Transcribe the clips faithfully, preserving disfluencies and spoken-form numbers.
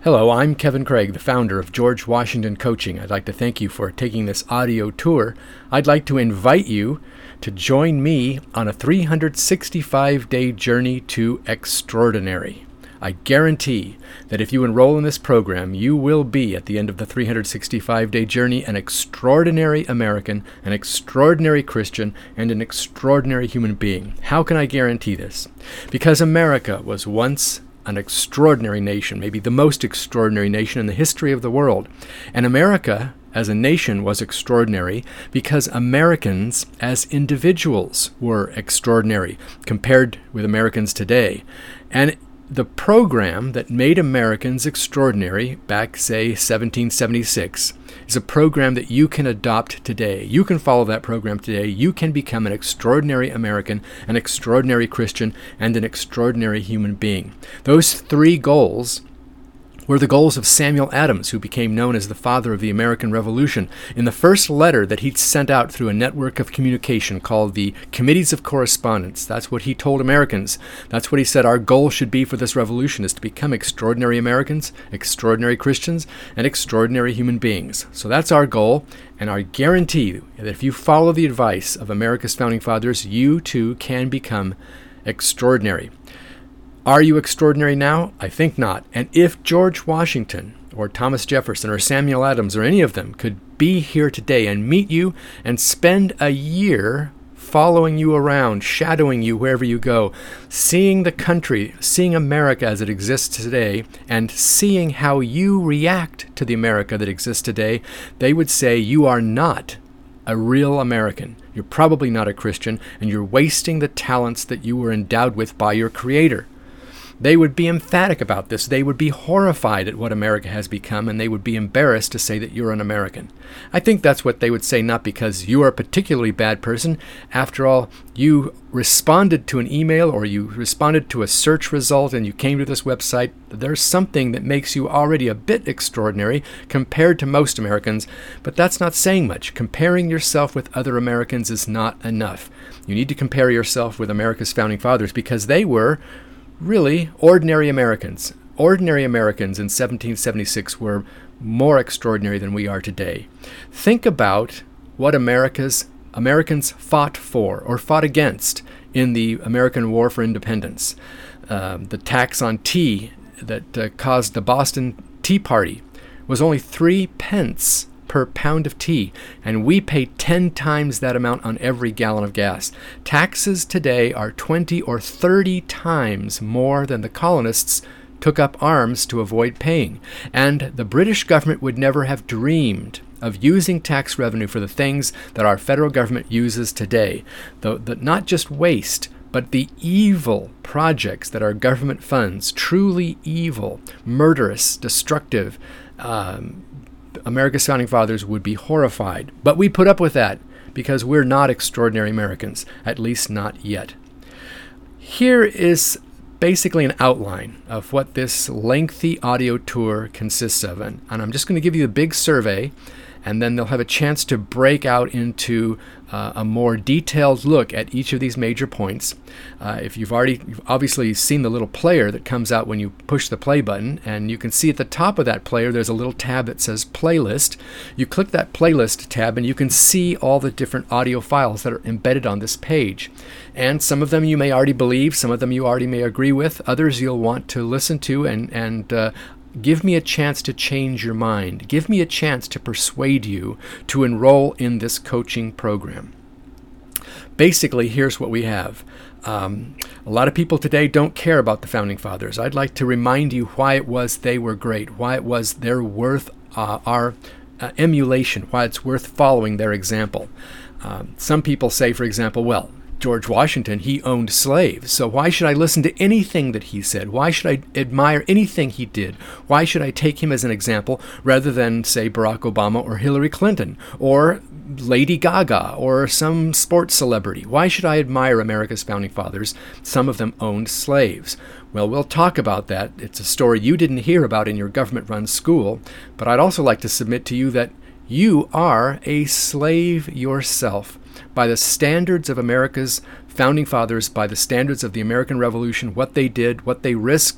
Hello, I'm Kevin Craig, the founder of George Washington Coaching. I'd like to thank you for taking this audio tour. I'd like to invite you to join me on a three hundred sixty-five day journey to extraordinary. I guarantee that if you enroll in this program, you will be, at the end of the three hundred sixty-five day journey, an extraordinary American, an extraordinary Christian, and an extraordinary human being. How can I guarantee this? Because America was once an extraordinary nation, maybe the most extraordinary nation in the history of the world. And America as a nation was extraordinary because Americans as individuals were extraordinary compared with Americans today. And the program that made Americans extraordinary back, say, seventeen seventy-six, is a program that you can adopt today. You can follow that program today. You can become an extraordinary American, an extraordinary Christian, and an extraordinary human being. Those three goals were the goals of Samuel Adams, who became known as the father of the American Revolution. In the first letter that he sent out through a network of communication called the Committees of Correspondence, that's what he told Americans. That's what he said our goal should be for this revolution, is to become extraordinary Americans, extraordinary Christians, and extraordinary human beings. So that's our goal, and I guarantee you that if you follow the advice of America's founding fathers, you too can become extraordinary. Are you extraordinary now? I think not. And if George Washington or Thomas Jefferson or Samuel Adams or any of them could be here today and meet you and spend a year following you around, shadowing you wherever you go, seeing the country, seeing America as it exists today, and seeing how you react to the America that exists today, they would say you are not a real American. You're probably not a Christian, and you're wasting the talents that you were endowed with by your Creator. They would be emphatic about this. They would be horrified at what America has become, and they would be embarrassed to say that you're an American. I think that's what they would say, not because you are a particularly bad person. After all, you responded to an email or you responded to a search result and you came to this website. There's something that makes you already a bit extraordinary compared to most Americans, but that's not saying much. Comparing yourself with other Americans is not enough. You need to compare yourself with America's founding fathers because they were really ordinary Americans. Ordinary Americans in seventeen seventy-six were more extraordinary than we are today. Think about what America's Americans fought for or fought against in the American War for Independence. Uh, the tax on tea that uh, caused the Boston Tea Party was only three pence per pound of tea, and we pay ten times that amount on every gallon of gas. Taxes today are twenty or thirty times more than the colonists took up arms to avoid paying. And the British government would never have dreamed of using tax revenue for the things that our federal government uses today. The, the, not just waste, but the evil projects that our government funds, truly evil, murderous, destructive, um, America's founding fathers would be horrified. But we put up with that because we're not extraordinary Americans, at least not yet. Here is basically an outline of what this lengthy audio tour consists of. And, and I'm just going to give you a big survey, and then they'll have a chance to break out into uh, a more detailed look at each of these major points. Uh, if you've already you've obviously seen the little player that comes out when you push the play button, and you can see at the top of that player there's a little tab that says Playlist. You click that Playlist tab and you can see all the different audio files that are embedded on this page. And some of them you may already believe, some of them you already may agree with, others you'll want to listen to and, and uh, give me a chance to change your mind. Give me a chance to persuade you to enroll in this coaching program. Basically, here's what we have. Um, a lot of people today don't care about the Founding Fathers. I'd like to remind you why it was they were great, why it was they're worth uh, our uh, emulation, why it's worth following their example. Um, some people say, for example, well, George Washington, he owned slaves, so why should I listen to anything that he said? Why should I admire anything he did? Why should I take him as an example rather than, say, Barack Obama or Hillary Clinton or Lady Gaga or some sports celebrity? Why should I admire America's founding fathers? Some of them owned slaves. Well, we'll talk about that. It's a story you didn't hear about in your government-run school, but I'd also like to submit to you that you are a slave yourself. By the standards of America's founding fathers, by the standards of the American Revolution, what they did, what they risked,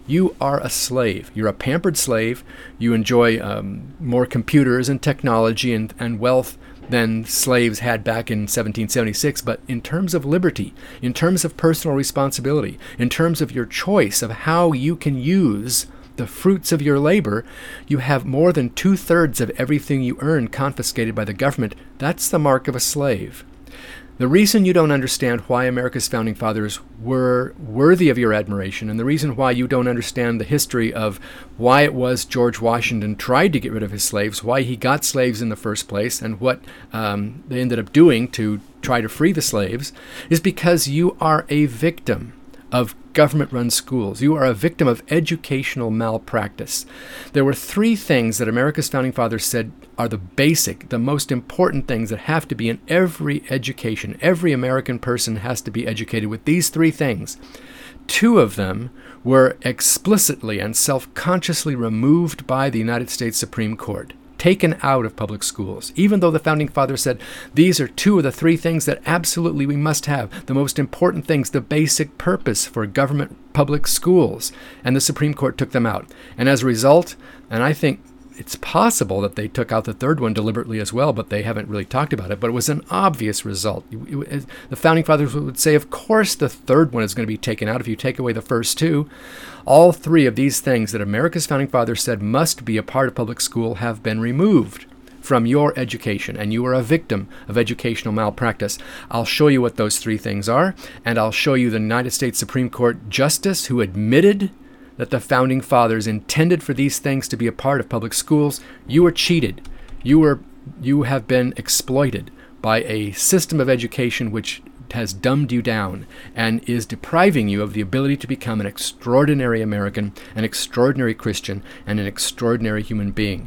you are a slave. You're a pampered slave. You enjoy um, more computers and technology and, and wealth than slaves had back in seventeen seventy-six. But in terms of liberty, in terms of personal responsibility, in terms of your choice of how you can use the fruits of your labor, you have more than two-thirds of everything you earn confiscated by the government. That's the mark of a slave. The reason you don't understand why America's founding fathers were worthy of your admiration, and the reason why you don't understand the history of why it was George Washington tried to get rid of his slaves, why he got slaves in the first place, and what um, they ended up doing to try to free the slaves, is because you are a victim of government-run schools. You are a victim of educational malpractice. There were three things that America's founding fathers said are the basic, the most important things that have to be in every education. Every American person has to be educated with these three things. Two of them were explicitly and self-consciously removed by the United States Supreme Court, taken out of public schools, even though the founding fathers said these are two of the three things that absolutely we must have, the most important things, the basic purpose for government public schools, and the Supreme Court took them out. And as a result, and I think it's possible that they took out the third one deliberately as well, but they haven't really talked about it, but it was an obvious result. The founding fathers would say, of course the third one is going to be taken out if you take away the first two. All three of these things that America's founding fathers said must be a part of public school have been removed from your education, and you are a victim of educational malpractice. I'll show you what those three things are, and I'll show you the United States Supreme Court justice who admitted that the founding fathers intended for these things to be a part of public schools. You were cheated. You were, you have been exploited by a system of education which has dumbed you down and is depriving you of the ability to become an extraordinary American, an extraordinary Christian, and an extraordinary human being.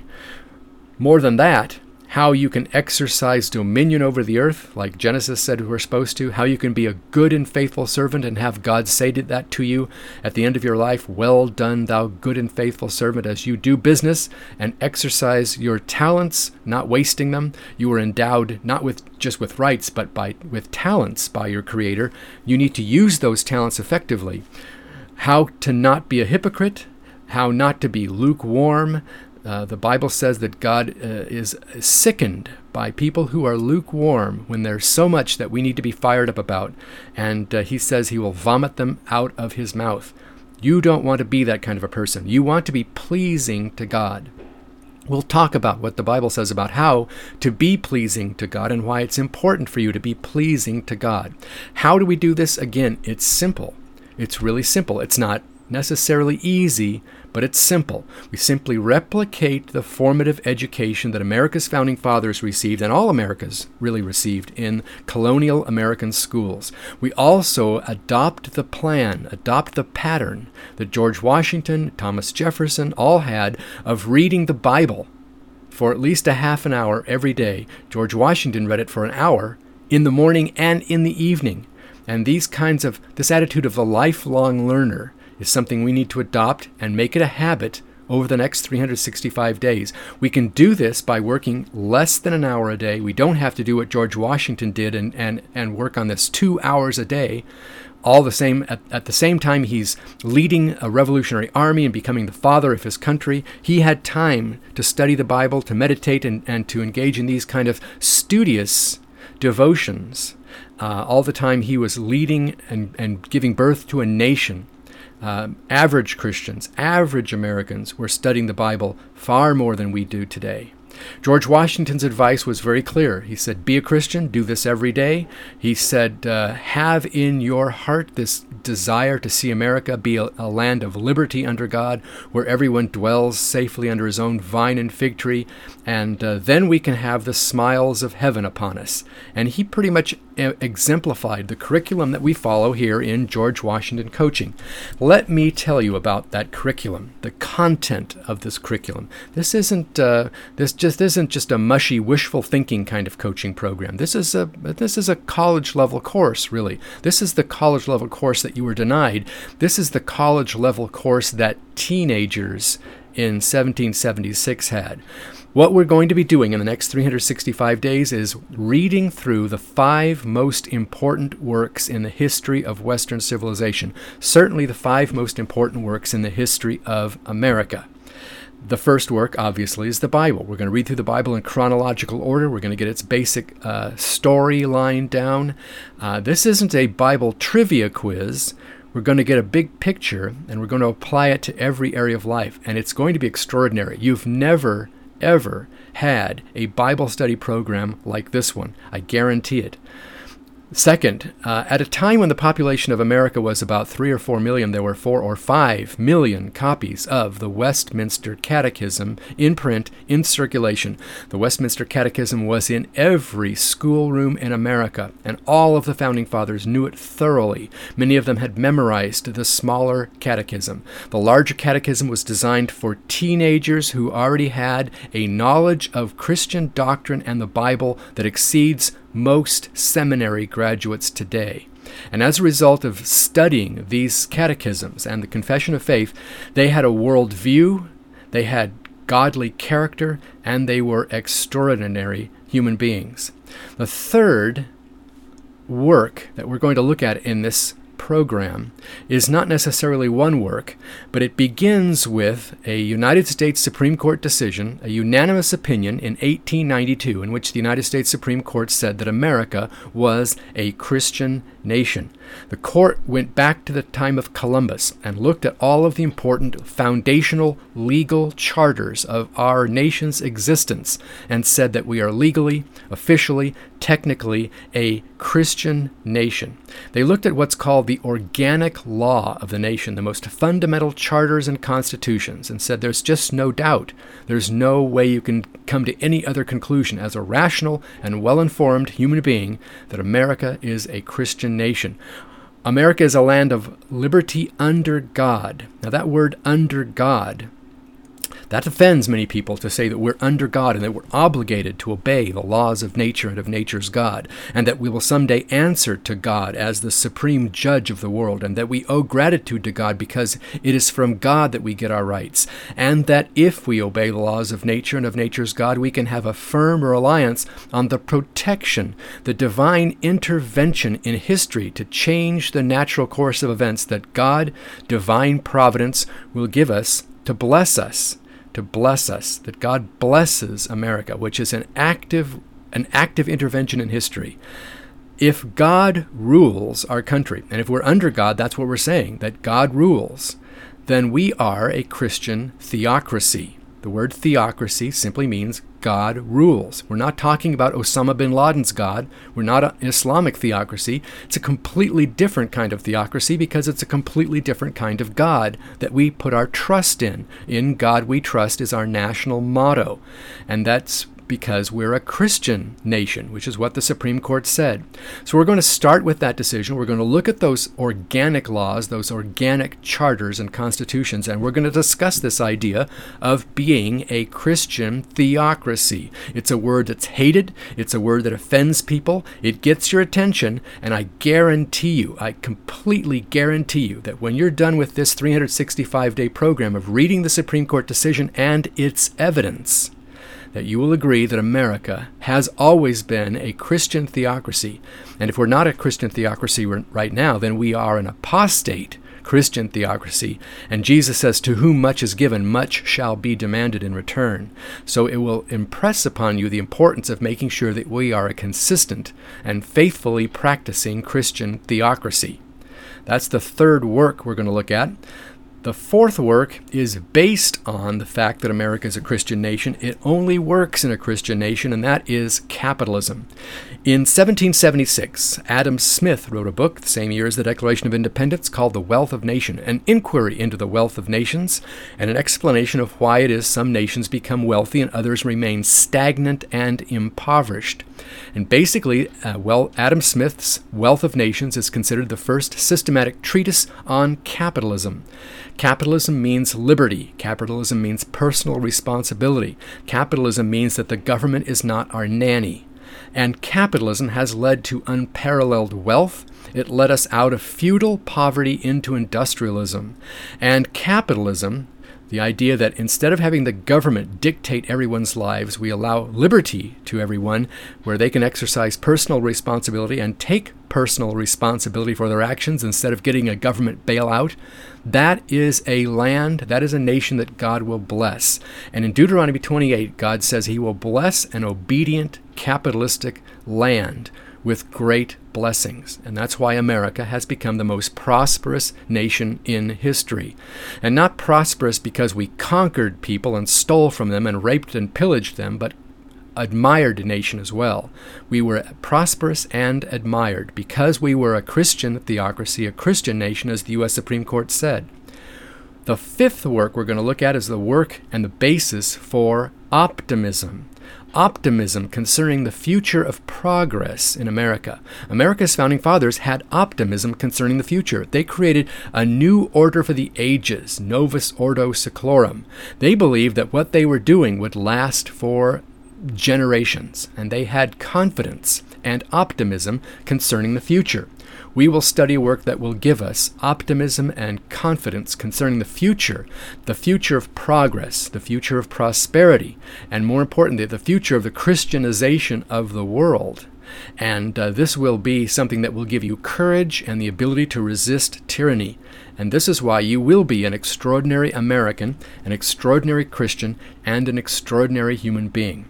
More than that, how you can exercise dominion over the earth, like Genesis said we're supposed to, how you can be a good and faithful servant and have God say that to you at the end of your life, well done, thou good and faithful servant, as you do business and exercise your talents, not wasting them. You are endowed not with just with rights, but by with talents by your Creator. You need to use those talents effectively. How to not be a hypocrite, how not to be lukewarm. Uh, the Bible says that God uh, is sickened by people who are lukewarm when there's so much that we need to be fired up about. And uh, he says he will vomit them out of his mouth. You don't want to be that kind of a person. You want to be pleasing to God. We'll talk about what the Bible says about how to be pleasing to God and why it's important for you to be pleasing to God. How do we do this? Again, it's simple. It's really simple. It's not necessarily easy, but it's simple. We simply replicate the formative education that America's founding fathers received, and all Americas really received, in colonial American schools. We also adopt the plan, adopt the pattern that George Washington, Thomas Jefferson all had of reading the Bible for at least a half an hour every day. George Washington read it for an hour in the morning and in the evening. And these kinds of, this attitude of the lifelong learner is something we need to adopt and make it a habit over the next three hundred sixty-five days. We can do this by working less than an hour a day. We don't have to do what George Washington did and, and, and work on this two hours a day. All the same, at, at the same time he's leading a revolutionary army and becoming the father of his country, he had time to study the Bible, to meditate, and, and to engage in these kind of studious devotions. Uh, all the time he was leading and, and giving birth to a nation. Uh, average Christians, average Americans were studying the Bible far more than we do today. George Washington's advice was very clear. He said, be a Christian, do this every day. He said, uh, have in your heart this desire to see America be a, a land of liberty under God, where everyone dwells safely under his own vine and fig tree, and uh, then we can have the smiles of heaven upon us. And he pretty much e- exemplified the curriculum that we follow here in George Washington Coaching. Let me tell you about that curriculum, the content of this curriculum. This isn't uh, this just isn't just a mushy, wishful thinking kind of coaching program. This is a this is a college level course, really. This is the college level course that you were denied. This is the college level course that teenagers in seventeen seventy-six had. What we're going to be doing in the next three hundred sixty-five days is reading through the five most important works in the history of Western civilization, certainly the five most important works in the history of America. The first work, obviously, is the Bible. We're going to read through the Bible in chronological order. We're going to get its basic uh, storyline down. Uh, this isn't a Bible trivia quiz. We're going to get a big picture, and we're going to apply it to every area of life, and it's going to be extraordinary. You've never, ever had a Bible study program like this one. I guarantee it. Second, uh, at a time when the population of America was about three or four million, there were four or five million copies of the Westminster Catechism in print, in circulation. The Westminster Catechism was in every schoolroom in America, and all of the Founding Fathers knew it thoroughly. Many of them had memorized the smaller catechism. The larger catechism was designed for teenagers who already had a knowledge of Christian doctrine and the Bible that exceeds most seminary graduates today. And as a result of studying these catechisms and the Confession of Faith, they had a worldview, they had godly character, and they were extraordinary human beings. The third work that we're going to look at in this program is not necessarily one work, but it begins with a United States Supreme Court decision, a unanimous opinion in eighteen ninety-two, in which the United States Supreme Court said that America was a Christian nation. The court went back to the time of Columbus and looked at all of the important foundational legal charters of our nation's existence and said that we are legally, officially, technically a Christian nation. They looked at what's called the organic law of the nation, the most fundamental charters and constitutions, and said there's just no doubt, there's no way you can come to any other conclusion as a rational and well-informed human being that America is a Christian nation. America is a land of liberty under God. Now that word under God, that offends many people to say that we're under God and that we're obligated to obey the laws of nature and of nature's God, and that we will someday answer to God as the supreme judge of the world, and that we owe gratitude to God because it is from God that we get our rights, and that if we obey the laws of nature and of nature's God, we can have a firm reliance on the protection, the divine intervention in history to change the natural course of events that God, divine providence, will give us to bless us. to bless us, that God blesses America, which is an active, an active intervention in history. If God rules our country, and if we're under God, that's what we're saying, that God rules, then we are a Christian theocracy. The word theocracy simply means God rules. We're not talking about Osama bin Laden's God. We're not an Islamic theocracy. It's a completely different kind of theocracy because it's a completely different kind of God that we put our trust in. In God we trust is our national motto. And that's because we're a Christian nation, which is what the Supreme Court said. So we're going to start with that decision. We're going to look at those organic laws, those organic charters and constitutions, and we're going to discuss this idea of being a Christian theocracy. It's a word that's hated. It's a word that offends people. It gets your attention, and I guarantee you, I completely guarantee you that when you're done with this three hundred sixty-five day program of reading the Supreme Court decision and its evidence, that you will agree that America has always been a Christian theocracy. And if we're not a Christian theocracy right now, then we are an apostate Christian theocracy. And Jesus says, to whom much is given, much shall be demanded in return. So it will impress upon you the importance of making sure that we are a consistent and faithfully practicing Christian theocracy. That's the third work we're going to look at. The fourth work is based on the fact that America is a Christian nation. It only works in a Christian nation, and that is capitalism. In seventeen seventy-six, Adam Smith wrote a book, the same year as the Declaration of Independence, called The Wealth of Nations, an inquiry into the wealth of nations, and an explanation of why it is some nations become wealthy and others remain stagnant and impoverished. And basically, uh, well, Adam Smith's Wealth of Nations is considered the first systematic treatise on capitalism. Capitalism means liberty. Capitalism means personal responsibility. Capitalism means that the government is not our nanny. And capitalism has led to unparalleled wealth. It led us out of feudal poverty into industrialism. And capitalism, The idea that instead of having the government dictate everyone's lives, we allow liberty to everyone where they can exercise personal responsibility and take personal responsibility for their actions instead of getting a government bailout. That is a land, that is a nation that God will bless. And in Deuteronomy twenty-eight, God says he will bless an obedient, capitalistic land with great blessings. And that's why America has become the most prosperous nation in history. And not prosperous because we conquered people and stole from them and raped and pillaged them, but admired nation as well. We were prosperous and admired because we were a Christian theocracy, a Christian nation, as the U S Supreme Court said. The fifth work we're going to look at is the work and the basis for optimism. Optimism concerning the future of progress in America. America's founding fathers had optimism concerning the future. They created a new order for the ages, Novus Ordo Seclorum. They believed that what they were doing would last for generations, and they had confidence and optimism concerning the future. We will study a work that will give us optimism and confidence concerning the future, the future of progress, the future of prosperity, and more importantly, the future of the Christianization of the world. And uh, this will be something that will give you courage and the ability to resist tyranny. And this is why you will be an extraordinary American, an extraordinary Christian, and an extraordinary human being.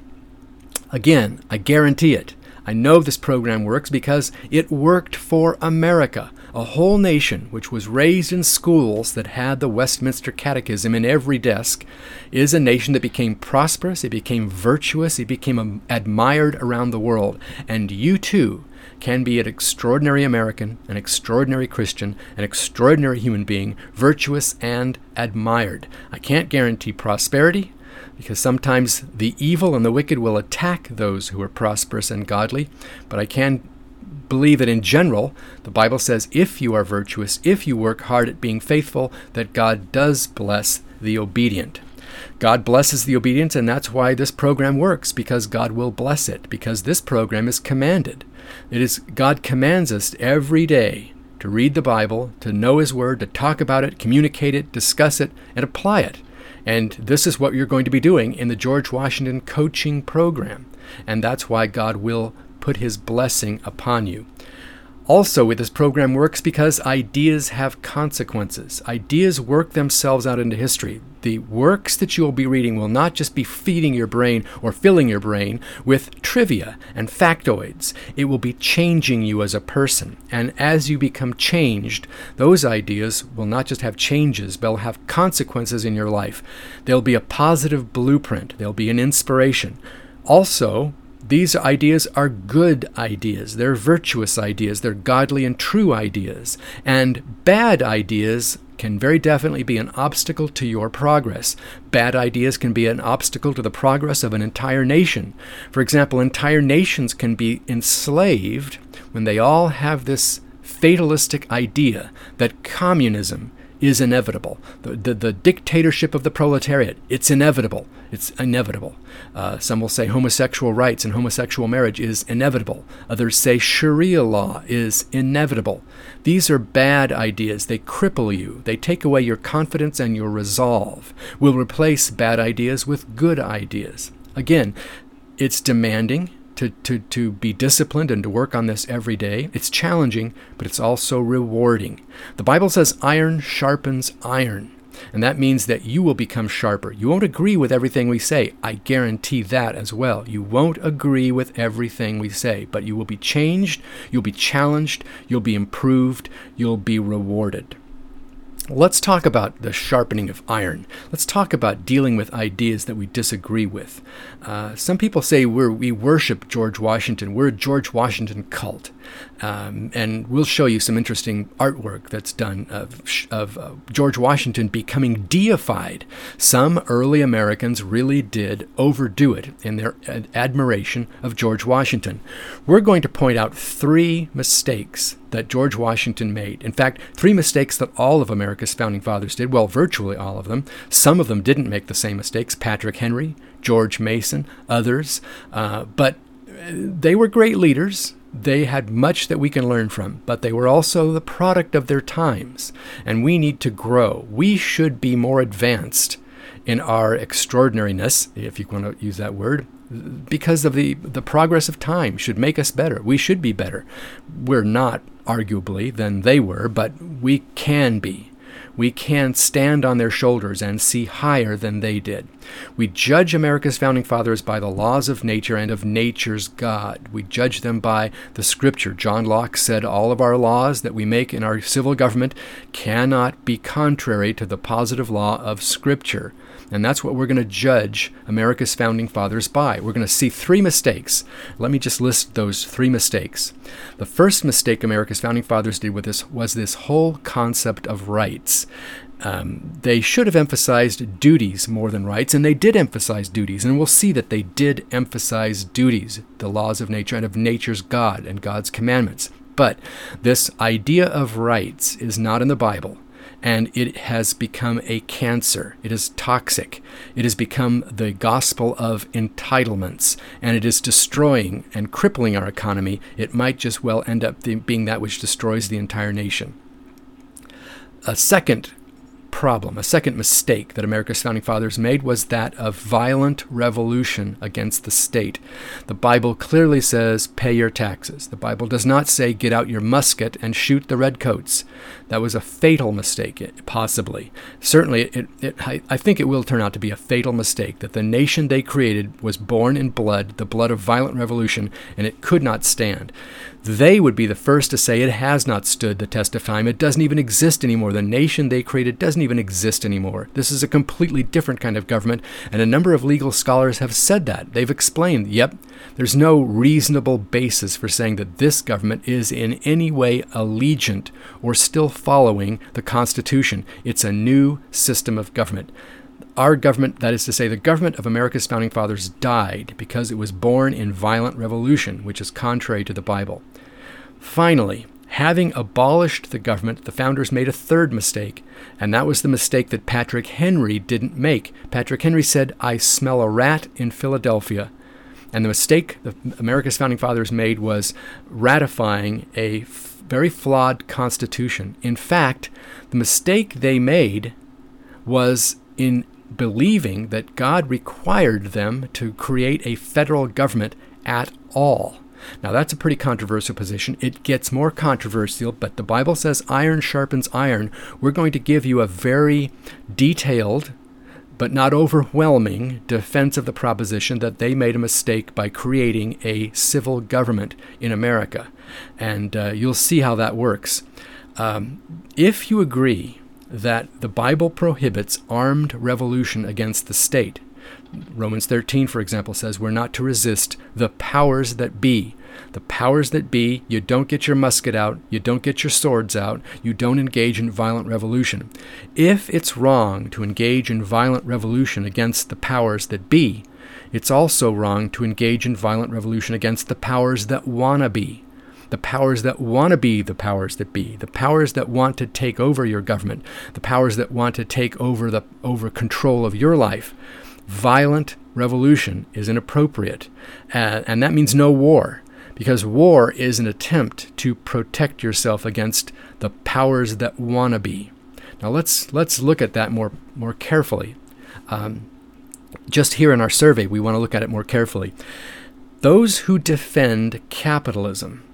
Again, I guarantee it. I know this program works because it worked for America, a whole nation which was raised in schools that had the Westminster Catechism in every desk, is a nation that became prosperous, it became virtuous, it became um, admired around the world. And you too can be an extraordinary American, an extraordinary Christian, an extraordinary human being, virtuous and admired. I can't guarantee prosperity, because sometimes the evil and the wicked will attack those who are prosperous and godly. But I can believe that in general, the Bible says if you are virtuous, if you work hard at being faithful, that God does bless the obedient. God blesses the obedient, and that's why this program works, because God will bless it, because this program is commanded. It is God commands us every day to read the Bible, to know His Word, to talk about it, communicate it, discuss it, and apply it. And this is what you're going to be doing in the George Washington Coaching Program. And that's why God will put His blessing upon you. Also, this program works because ideas have consequences. Ideas work themselves out into history. The works that you will be reading will not just be feeding your brain or filling your brain with trivia and factoids. It will be changing you as a person. And as you become changed, those ideas will not just have changes, but they'll have consequences in your life. They'll be a positive blueprint. They'll be an inspiration. Also, these ideas are good ideas. They're virtuous ideas. They're godly and true ideas. And bad ideas can very definitely be an obstacle to your progress. Bad ideas can be an obstacle to the progress of an entire nation. For example, entire nations can be enslaved when they all have this fatalistic idea that communism is inevitable. The, the, the dictatorship of the proletariat, it's inevitable. It's inevitable. Uh, some will say homosexual rights and homosexual marriage is inevitable. Others say Sharia law is inevitable. These are bad ideas. They cripple you. They take away your confidence and your resolve. We'll replace bad ideas with good ideas. Again, it's demanding to, to, to be disciplined and to work on this every day. It's challenging, but it's also rewarding. The Bible says iron sharpens iron. And that means that you will become sharper. You won't agree with everything we say. I guarantee that as well. You won't agree with everything we say, but you will be changed, you'll be challenged, you'll be improved, you'll be rewarded. Let's talk about the sharpening of iron. Let's talk about dealing with ideas that we disagree with. Uh, some people say we're, we worship George Washington. We're a George Washington cult. Um, and we'll show you some interesting artwork that's done of, of uh, George Washington becoming deified. Some early Americans really did overdo it in their ad- admiration of George Washington. We're going to point out three mistakes that George Washington made. In fact, three mistakes that all of America's founding fathers did. Well, virtually all of them. Some of them didn't make the same mistakes. Patrick Henry, George Mason, others. Uh, but they were great leaders. They had much that we can learn from, but they were also the product of their times, and we need to grow. We should be more advanced in our extraordinariness, if you want to use that word, because of the, the progress of time should make us better. We should be better. We're not, arguably, than they were, but we can be. We can stand on their shoulders and see higher than they did. We judge America's founding fathers by the laws of nature and of nature's God. We judge them by the Scripture. John Locke said all of our laws that we make in our civil government cannot be contrary to the positive law of Scripture. And that's what we're going to judge America's founding fathers by. We're going to see three mistakes. Let me just list those three mistakes. The first mistake America's founding fathers did with this was this whole concept of rights. Um, they should have emphasized duties more than rights, and they did emphasize duties. And we'll see that they did emphasize duties, the laws of nature and of nature's God and God's commandments. But this idea of rights is not in the Bible. And it has become a cancer. It is toxic. It has become the gospel of entitlements, and it is destroying and crippling our economy. It might just well end up being that which destroys the entire nation. A second problem, a second mistake that America's founding fathers made was that of violent revolution against the state. The Bible clearly says, pay your taxes. The Bible does not say, get out your musket and shoot the redcoats. That was a fatal mistake, possibly. Certainly, it, it, I, I think it will turn out to be a fatal mistake, that the nation they created was born in blood, the blood of violent revolution, and it could not stand. They would be the first to say it has not stood the test of time. It doesn't even exist anymore. The nation they created doesn't even exist anymore. This is a completely different kind of government, and a number of legal scholars have said that. They've explained, yep, there's no reasonable basis for saying that this government is in any way allegiant or still following the Constitution. It's a new system of government. Our government, that is to say, the government of America's founding fathers, died because it was born in violent revolution, which is contrary to the Bible. Finally, having abolished the government, the founders made a third mistake, and that was the mistake that Patrick Henry didn't make. Patrick Henry said, I smell a rat in Philadelphia. And the mistake the America's founding fathers made was ratifying a f- very flawed constitution. In fact, the mistake they made was in believing that God required them to create a federal government at all. Now, that's a pretty controversial position. It gets more controversial, but the Bible says iron sharpens iron. We're going to give you a very detailed but not overwhelming defense of the proposition that they made a mistake by creating a civil government in America. And uh, you'll see how that works. Um, if you agree that the Bible prohibits armed revolution against the state, Romans thirteen, for example, says we're not to resist the powers that be. The powers that be, you don't get your musket out, you don't get your swords out, you don't engage in violent revolution. If it's wrong to engage in violent revolution against the powers that be, it's also wrong to engage in violent revolution against the powers that wanna be. The powers that want to be the powers that be, the powers that want to take over your government, the powers that want to take over the over control of your life. Violent revolution is inappropriate, uh, and that means no war, because war is an attempt to protect yourself against the powers that want to be. Now let's let's look at that more more carefully. Um, just here in our survey, we want to look at it more carefully. Those who defend capitalism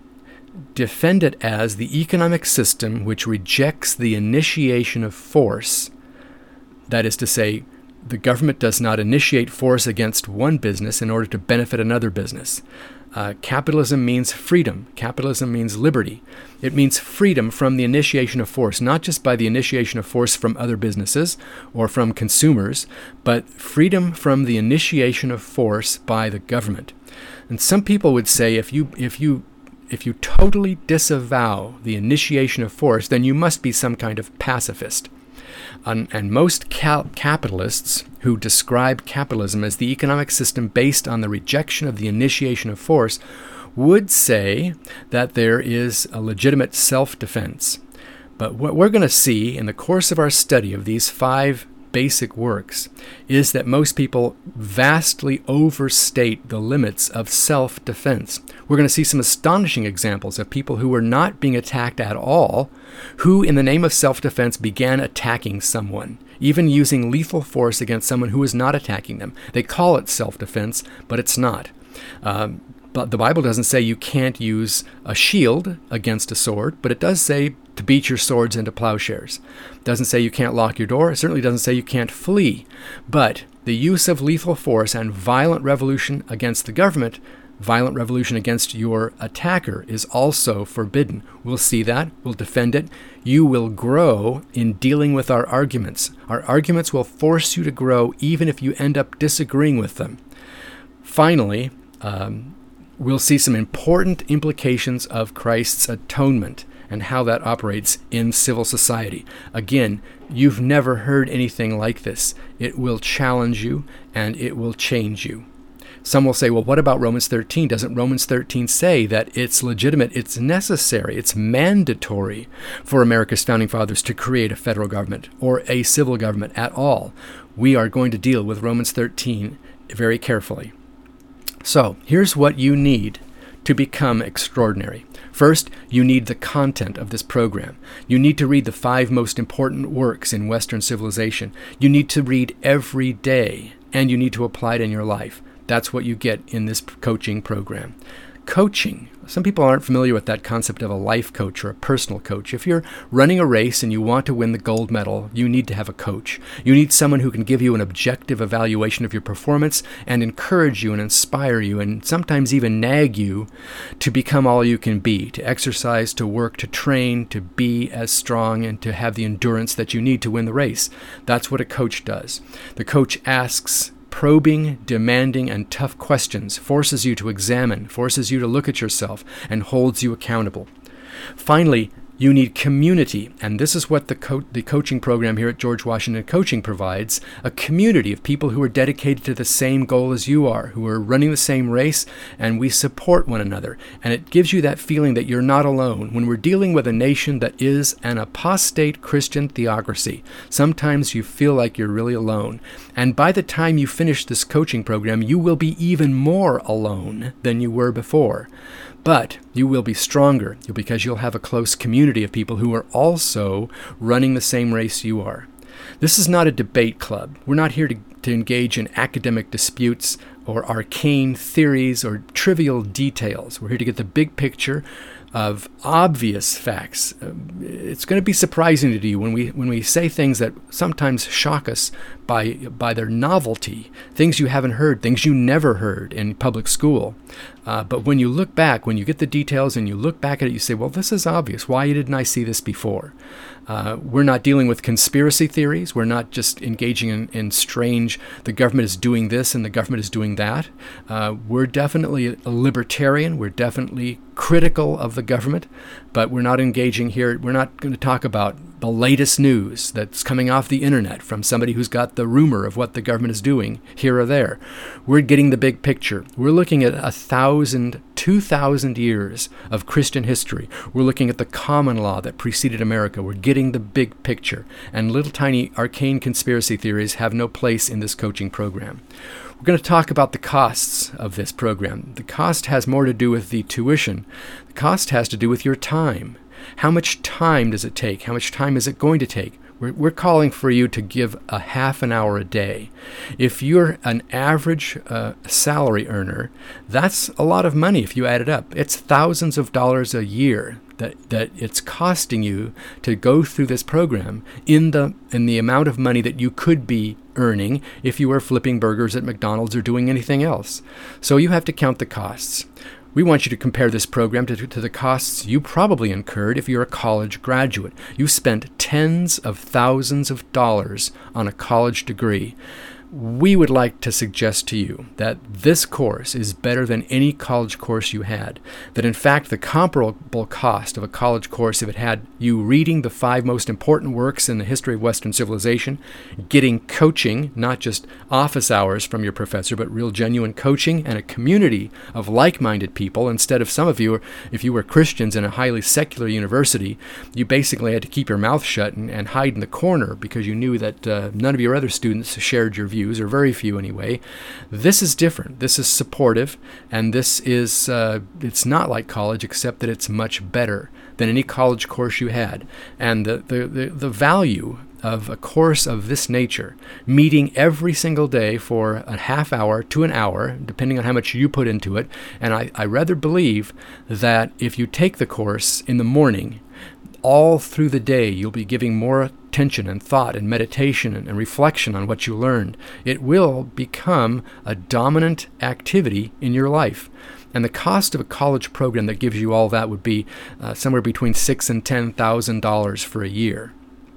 defend it as the economic system which rejects the initiation of force. That is to say, the government does not initiate force against one business in order to benefit another business. Uh, capitalism means freedom. Capitalism means liberty. It means freedom from the initiation of force, not just by the initiation of force from other businesses or from consumers, but freedom from the initiation of force by the government. And some people would say if you if you If you totally disavow the initiation of force, then you must be some kind of pacifist. Um, and most cal- capitalists who describe capitalism as the economic system based on the rejection of the initiation of force would say that there is a legitimate self-defense. But what we're going to see in the course of our study of these five basic works is that most people vastly overstate the limits of self-defense. We're going to see some astonishing examples of people who were not being attacked at all, who in the name of self-defense began attacking someone, even using lethal force against someone who was not attacking them. They call it self-defense, but it's not. Um, but the Bible doesn't say you can't use a shield against a sword, but it does say to beat your swords into plowshares. It doesn't say you can't lock your door. It certainly doesn't say you can't flee. But the use of lethal force and violent revolution against the government, violent revolution against your attacker, is also forbidden. We'll see that. We'll defend it. You will grow in dealing with our arguments. Our arguments will force you to grow even if you end up disagreeing with them. Finally, um, we'll see some important implications of Christ's atonement and how that operates in civil society. Again, you've never heard anything like this. It will challenge you and it will change you. Some will say, well, what about Romans thirteen? Doesn't Romans thirteen say that it's legitimate, it's necessary, it's mandatory for America's founding fathers to create a federal government or a civil government at all? We are going to deal with Romans thirteen very carefully. So here's what you need to become extraordinary. First, you need the content of this program. You need to read the five most important works in Western civilization. You need to read every day, and you need to apply it in your life. That's what you get in this coaching program. Coaching. Some people aren't familiar with that concept of a life coach or a personal coach. If you're running a race and you want to win the gold medal, you need to have a coach. You need someone who can give you an objective evaluation of your performance and encourage you and inspire you and sometimes even nag you to become all you can be, to exercise, to work, to train, to be as strong and to have the endurance that you need to win the race. That's what a coach does. The coach asks probing, demanding, and tough questions, forces you to examine, forces you to look at yourself, and holds you accountable. Finally, you need community, and this is what the co- the coaching program here at George Washington Coaching provides, a community of people who are dedicated to the same goal as you are, who are running the same race, and we support one another. And it gives you that feeling that you're not alone. When we're dealing with a nation that is an apostate Christian theocracy, sometimes you feel like you're really alone. And by the time you finish this coaching program, you will be even more alone than you were before. But you will be stronger because you'll have a close community of people who are also running the same race you are. This is not a debate club. We're not here to, to engage in academic disputes or arcane theories or trivial details. We're here to get the big picture of obvious facts. It's going to be surprising to you when we when we say things that sometimes shock us by by their novelty, things you haven't heard, things you never heard in public school. Uh, but when you look back, when you get the details and you look back at it, you say, well, this is obvious. Why didn't I see this before? Uh, we're not dealing with conspiracy theories. We're not just engaging in, in strange, the government is doing this and the government is doing that. Uh, we're definitely a libertarian. We're definitely critical of the government, but we're not engaging here. We're not going to talk about the latest news that's coming off the internet from somebody who's got the rumor of what the government is doing here or there. We're getting the big picture. We're looking at a thousand, two thousand years of Christian history. We're looking at the common law that preceded America. We're getting the big picture. And little tiny arcane conspiracy theories have no place in this coaching program. We're going to talk about the costs of this program. The cost has more to do with the tuition. The cost has to do with your time. How much time does it take? How much time is it going to take? We're, we're calling for you to give a half an hour a day. If you're an average uh, salary earner, that's a lot of money if you add it up. It's thousands of dollars a year that, that it's costing you to go through this program in the in the amount of money that you could be earning if you were flipping burgers at McDonald's or doing anything else. So you have to count the costs. We want you to compare this program to, to the costs you probably incurred if you're a college graduate. You spent tens of thousands of dollars on a college degree. we would like to suggest to you that this course is better than any college course you had. That in fact, the comparable cost of a college course, if it had you reading the five most important works in the history of Western civilization, getting coaching, not just office hours from your professor, but real genuine coaching and a community of like-minded people, instead of some of you, if you were Christians in a highly secular university, you basically had to keep your mouth shut and, and hide in the corner because you knew that uh, none of your other students shared your views, or very few anyway. This is different. This is supportive, and this is, uh, it's not like college, except that it's much better than any college course you had. And the, the, the, the value of a course of this nature, meeting every single day for a half hour to an hour, depending on how much you put into it. And I, I rather believe that if you take the course in the morning, all through the day, you'll be giving more attention and thought and meditation and, and reflection on what you learned. It will become a dominant activity in your life. And the cost of a college program that gives you all that would be uh, somewhere between six and ten thousand dollars for a year.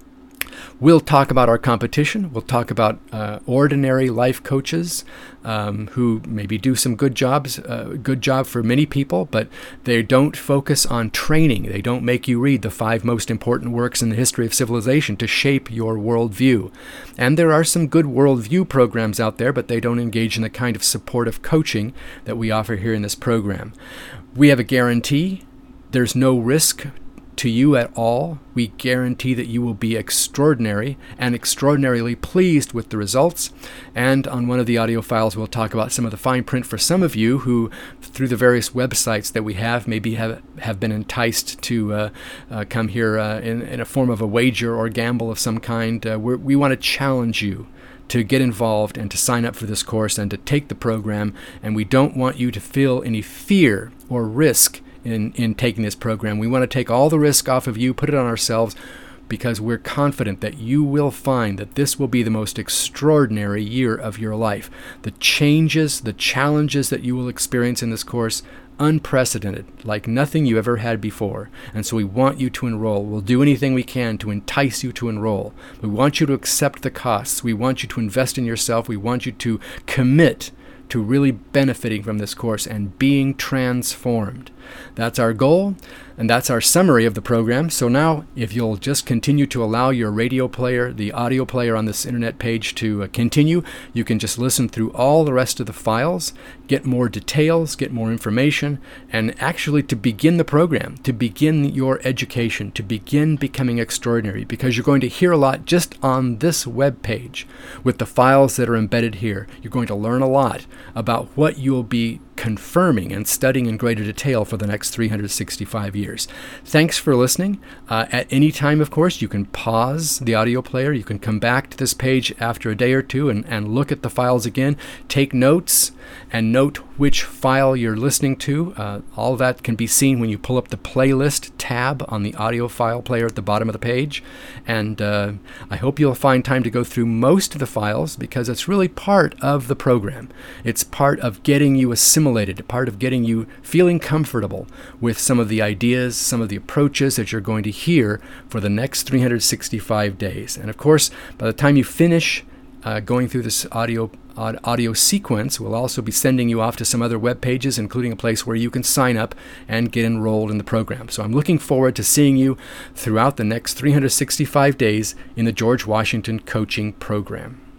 We'll talk about our competition. We'll talk about uh, ordinary life coaches um, who maybe do some good jobs, uh, good job for many people, but they don't focus on training. They don't make you read the five most important works in the history of civilization to shape your worldview. And there are some good worldview programs out there, but they don't engage in the kind of supportive coaching that we offer here in this program. We have a guarantee. There's no risk to you at all. We guarantee that you will be extraordinary and extraordinarily pleased with the results. And on one of the audio files, we'll talk about some of the fine print for some of you who, through the various websites that we have, maybe have, have been enticed to uh, uh, come here uh, in, in a form of a wager or gamble of some kind. Uh, we're, we want to challenge you to get involved and to sign up for this course and to take the program. And we don't want you to feel any fear or risk in, in taking this program. We want to take all the risk off of you, put it on ourselves, because we're confident that you will find that this will be the most extraordinary year of your life. The changes, the challenges that you will experience in this course, unprecedented, like nothing you ever had before. And so we want you to enroll. We'll do anything we can to entice you to enroll. We want you to accept the costs. We want you to invest in yourself. We want you to commit to really benefiting from this course and being transformed. That's our goal, and that's our summary of the program. So now, if you'll just continue to allow your radio player, the audio player on this internet page to uh, continue, you can just listen through all the rest of the files, get more details, get more information, and actually to begin the program, to begin your education, to begin becoming extraordinary, because you're going to hear a lot just on this web page with the files that are embedded here. You're going to learn a lot about what you'll be confirming and studying in greater detail for the next three hundred sixty-five years. Thanks for listening. Uh, at any time, of course, you can pause the audio player. You can come back to this page after a day or two and, and look at the files again, take notes, and note which file you're listening to. Uh, all that can be seen when you pull up the playlist tab on the audio file player at the bottom of the page. And uh, I hope you'll find time to go through most of the files, because it's really part of the program. It's part of getting you assimilated, part of getting you feeling comfortable with some of the ideas, some of the approaches that you're going to hear for the next three hundred sixty-five days. And of course, by the time you finish uh, going through this audio audio sequence, we'll also be sending you off to some other web pages, including a place where you can sign up and get enrolled in the program. So I'm looking forward to seeing you throughout the next three hundred sixty-five days in the George Washington Coaching Program.